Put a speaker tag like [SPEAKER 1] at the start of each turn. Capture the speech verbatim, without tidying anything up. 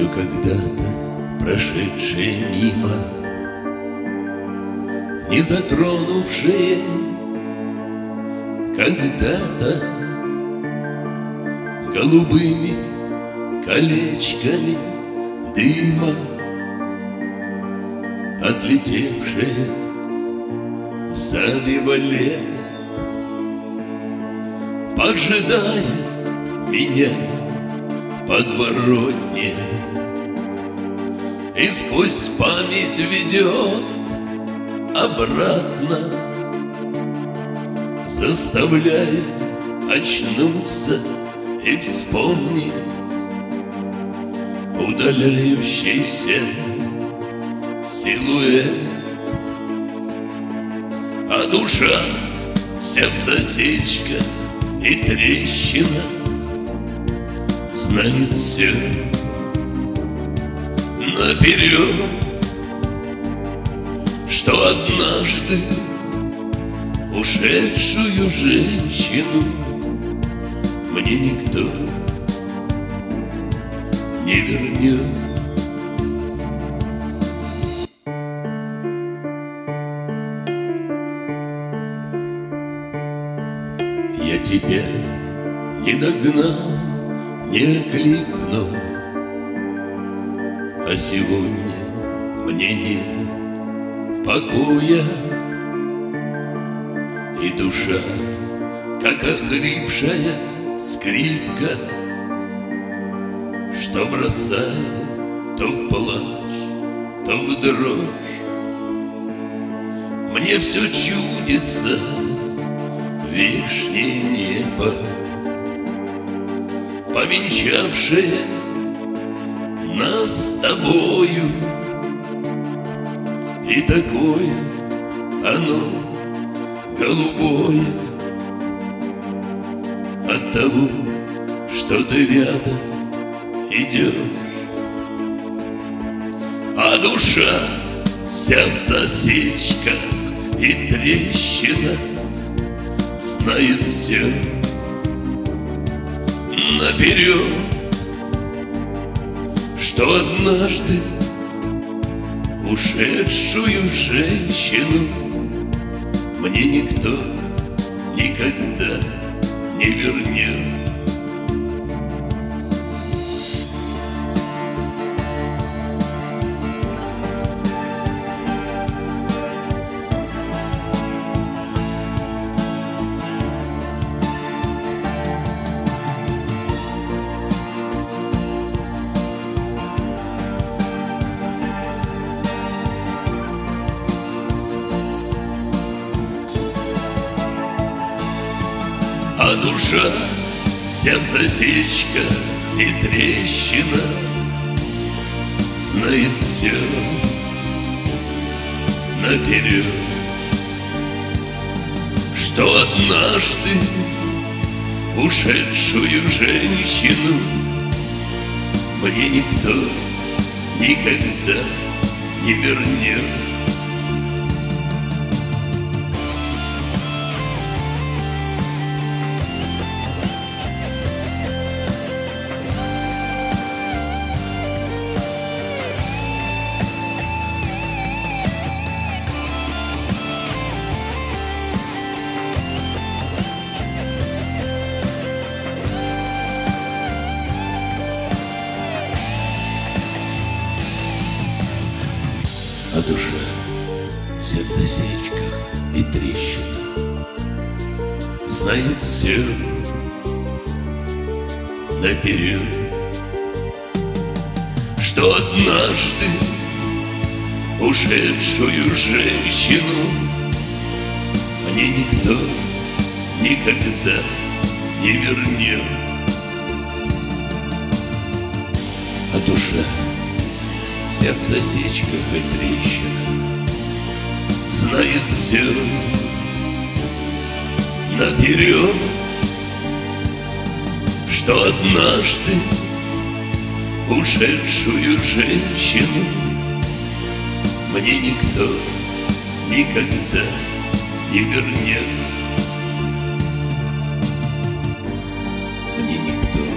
[SPEAKER 1] Все когда-то прошедшее мимо, не затронувшее когда-то голубыми колечками дыма, отлетевшее в зарево лет, поджидая меня в подворотне, и сквозь память ведет обратно, заставляя очнуться и вспомнить удаляющийся силуэт. А душа вся в засечках и трещина знает все наперед, что однажды ушедшую женщину мне никто не вернет. Я тебя не догнал, не окликнул, а сегодня мне нет покоя, и душа, как охрипшая скрипка, что бросает то в плач, то в дрожь. Мне все чудится вешнее небо, повенчавшее нас с тобою, и такое оно голубое от того, что ты рядом идешь. А душа вся в засечках и трещинах знает все наперед, что однажды ушедшую женщину мне никто никогда не вернет. А душа вся в засечках и трещинах знает все наперед, что однажды ушедшую женщину мне никто никогда не вернет. А душа вся в засечках и трещинах знает все наперед, что однажды ушедшую женщину мне никто никогда не вернет. А душа вся в засечках и трещинах знает все наперед, что однажды ушедшую женщину мне никто никогда не вернет. Мне никто